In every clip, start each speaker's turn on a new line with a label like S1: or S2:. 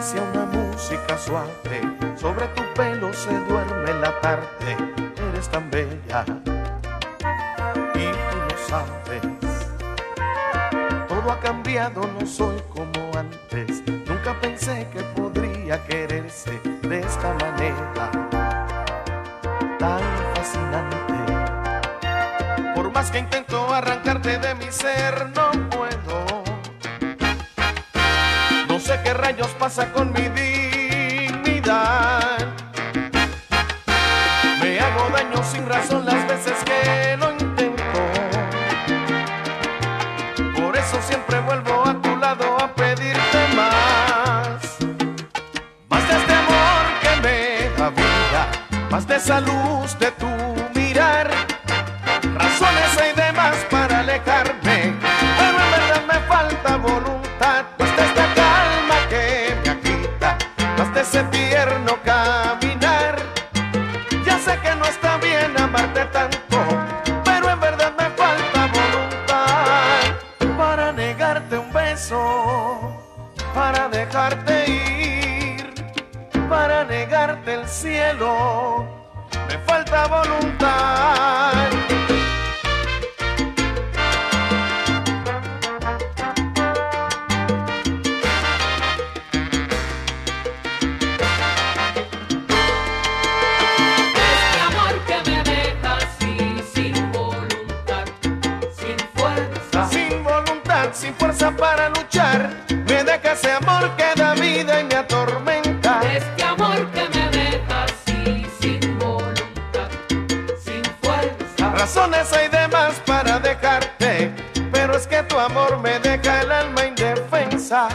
S1: acaricia una música suave, sobre tu pelo se duerme la tarde. Eres tan bella y tú lo sabes. Todo ha cambiado, no soy como antes. Nunca pensé que podría quererse de esta manera tan fascinante. Por más que intento arrancarte de mi ser, no puedo. No sé qué rayos pasa con mi dignidad. Me hago daño sin razón las veces que lo intento. Por eso siempre vuelvo a tu lado a pedirte más. Más de este amor que me da vida, más de esa luz de tu mirar. Razones hay de más para alejarme, pero en verdad me falta voluntad. Más de esta calma que me agita, más de ese tierno caminar. Ya sé que no está bien amarte tanto, pero en verdad me falta voluntad para negarte un beso, para dejarte ir, para negarte el cielo. Me falta voluntad. Sin fuerza para luchar, me deja ese amor que da vida y me atormenta.
S2: Este amor que me deja así, sin voluntad, sin fuerza.
S1: Razones hay de más para dejarte, pero es que tu amor me deja el alma indefensa.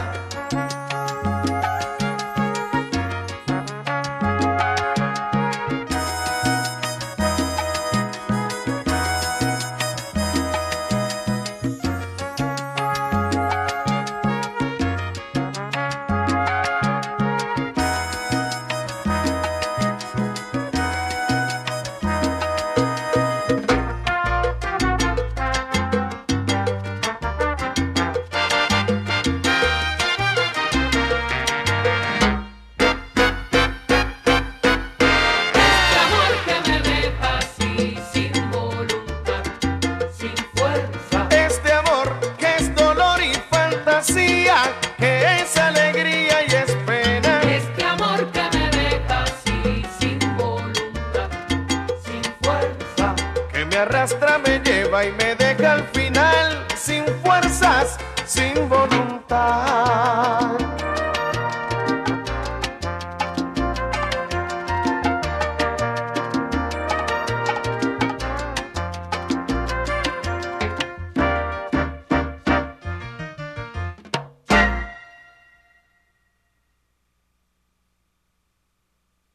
S1: Que es alegría y es pena.
S2: Este amor que me deja así, sin voluntad, sin fuerza.
S1: Que me arrastra, me lleva y me